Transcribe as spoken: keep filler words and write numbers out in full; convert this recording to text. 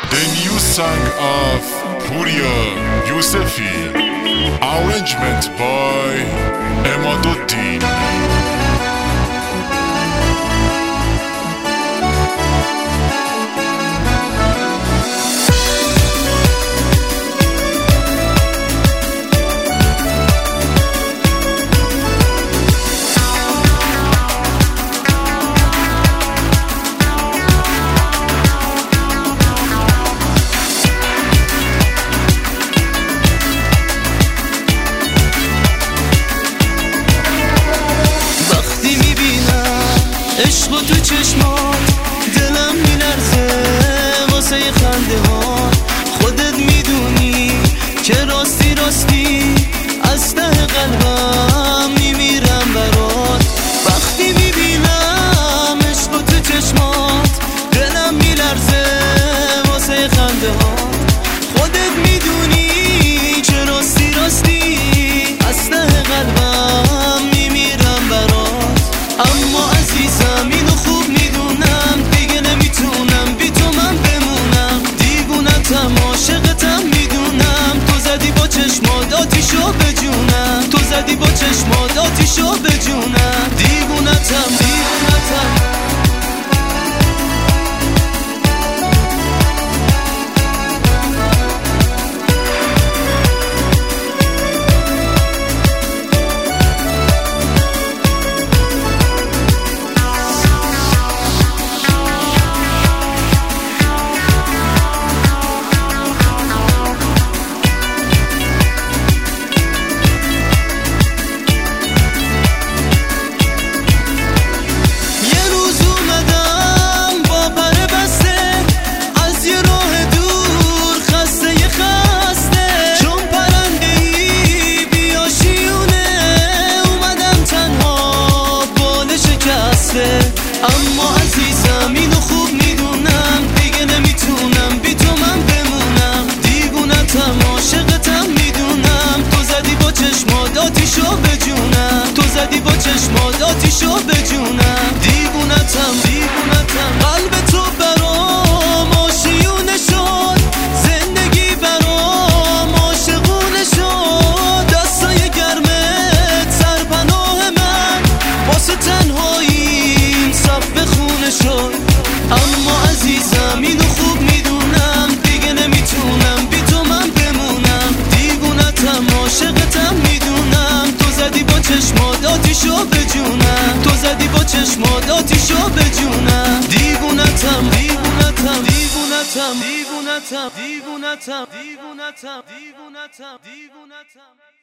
The new song of Puria Yusefi, arrangement by Emaduddin. عشق تو چشمات دلم میلرزه واسه خنده ها، خودت میدونی که راستی راستی از ته قلبم میمیرم برات. وقتی میبینم عشق تو چشمات دلم میلرزه واسه خنده ها، خودت میدونی که راستی راستی از ته قلبم میمیرم برات. اما عزیزم اینو خوب میدونم دیگه نمیتونم بی تو من بمونم، دیوونتم عاشقتم میدونم، تو زدی با چشمات آتیشو به جونم، تو زدی با چشمات آتیشو به جونم، دیوونتم دیوونتم. اما عزیزم اینو خوب میدونم دیگه نمیتونم بی تو من بمونم، دیوونتم عاشقتم میدونم، تو زدی با چشمات آتیشو به جونم، تو زدی با چشمات آتیشو به جونم، دیوونتم دیوونتم. قلب تو برام آشیونه شد، زندگی برام عاشقونه شد، دستای گرمت سرپناه من واسه تنهایی شد. اما عزیزم اینو خوب میدونم دیگه نمیتونم بی تو من بمونم، دیوونتم عاشقتم میدونم، تو زدی با چشمات آتیشو به جونم، تو زدی با چشمات آتیشو به جونم، دیوونتم دیوونتم دیوونتم دیوونتم دیوونتم دیوونتم دیوونتم دیوونتم.